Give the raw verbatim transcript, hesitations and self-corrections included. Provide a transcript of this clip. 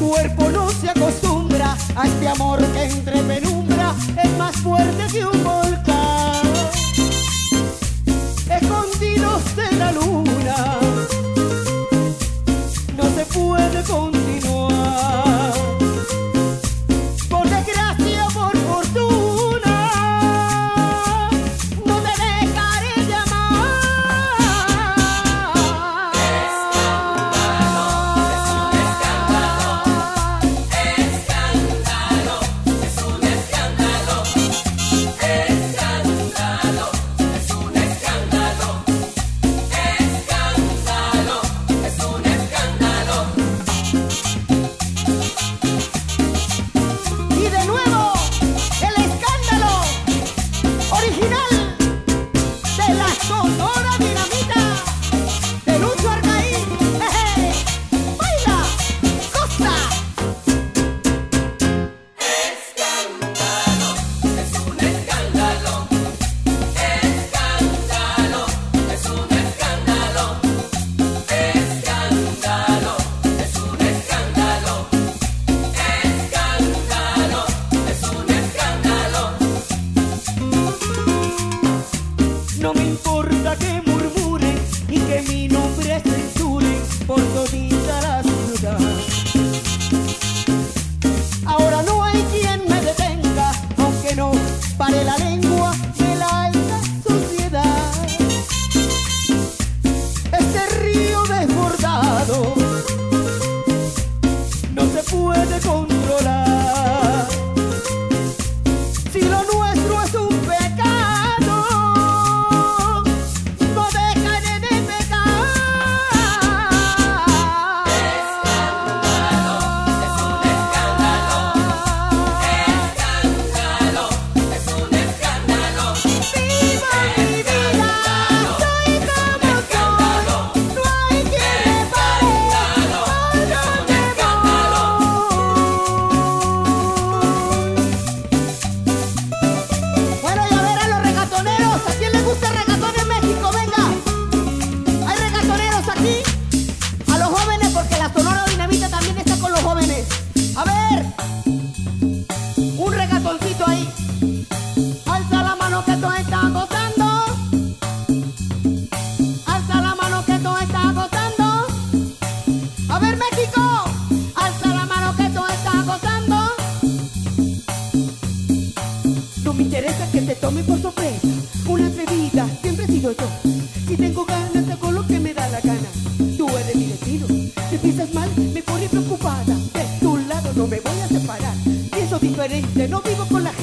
cuerpo no se acostumbra a este amor que entre penumbra es más fuerte que un volcán. Escondidos de la luna, no se puede continuar. Por desgracia, por fortuna, no te dejaré de amar. Escándalo, es un escándalo. Escándalo, es un escándalo. Escándalo, es un escándalo. Escándalo, es un escándalo. Y de nuevo, el escándalo original de la Sonora Dinamita de Lucho Arcaín. Jeje. Baila, goza. Escándalo, es un escándalo. Escándalo, es un escándalo. Escándalo, es un escándalo. Escándalo, es un escándalo. No me importa que murmuren y que mi nombre censuren por todita la ciudad. Ahora no hay quien me detenga, aunque no pare la lengua de la alta sociedad. Este río desbordado no se puede controlar. Si lo nuestro es un pecado, no dejaré de pecar. Escándalo, es un escándalo. Viva mi vida, soy como Escándalo, soy, no hay quien repare por donde voy. Bueno, y a ver a los regatoneros, ¿a quién le gusta el regatón en México? Venga, hay regatoneros aquí. A los jóvenes, porque la Sonora Dinamita también está con los jóvenes. A ver, un regatoncito ahí. Alza la mano que todos están gozando. Alza la mano que todos están gozando. A ver, México, alza la mano que todos están gozando. No me interesa que te tome por sorpresa. Una atrevida siempre he sido yo. Si tengo ganas, hago lo que me da la gana. Tú eres mi destino. Si piensas mal, me pone preocupada. De tu lado no me voy a separar. Pienso diferente, no vivo con la gente